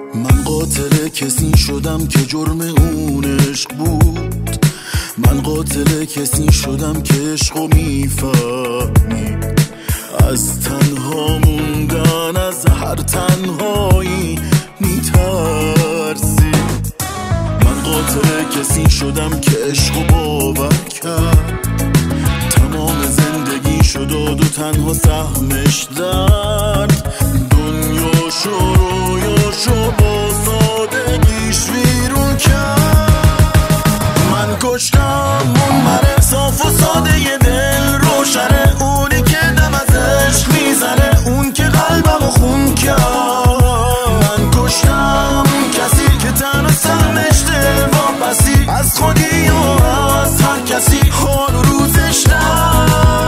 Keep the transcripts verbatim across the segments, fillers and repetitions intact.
من قاتل کسی شدم که جرم اون عشق بود. من قاتل کسی شدم که عشقو میفهمید. از تنها موندن از هر تنهایی میترسی. من قاتل کسی شدم که عشقو باور کرد. تمام زندگی شد داد و تنها سهمش درد. دنیاشو رویاشو با سادگیش ویرون کرد. من کشتم اون من صاف و ساده ی دل روشنه، اونی که دم از عشق میزنه، اون که قلبمو خون کرد. من کشتم کسی که تنها سهمش دل واپسی از خودی و از هر کسی حال و روزش در.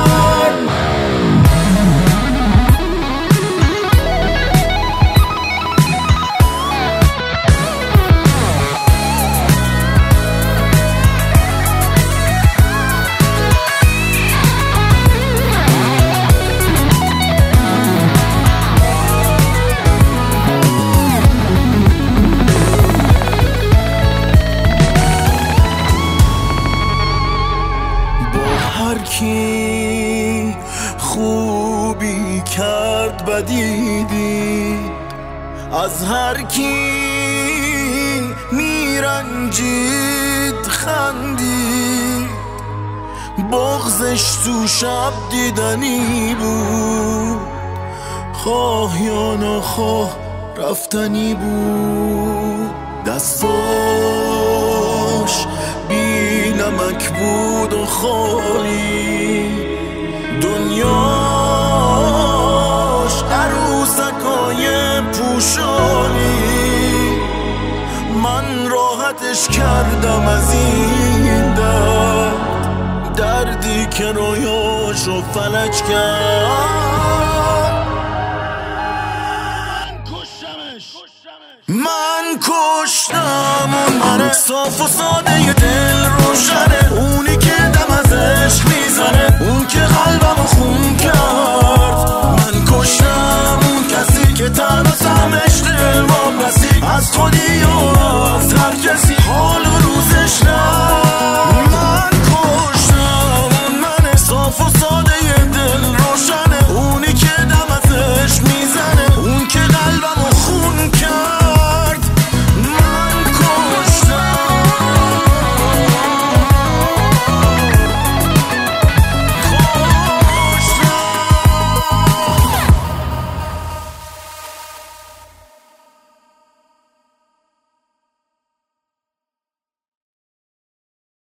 هر کی خوبی کرد بدی دید، از هر کی میرنجید خندید. بغضش تو شب دیدنی بود، خواه یا نخواه رفتنی بود. دستاش بی نمک بود و خالی، دنیاش عروسکای پوشالی. من راحتش کردم از این درد، دردی که رویاشو فلج کرد. من کشتم اون من صاف و ساده ی دل روشنه، اونی که دم از عشق میزنه، اون که قلبمو خون کرد. من کشتم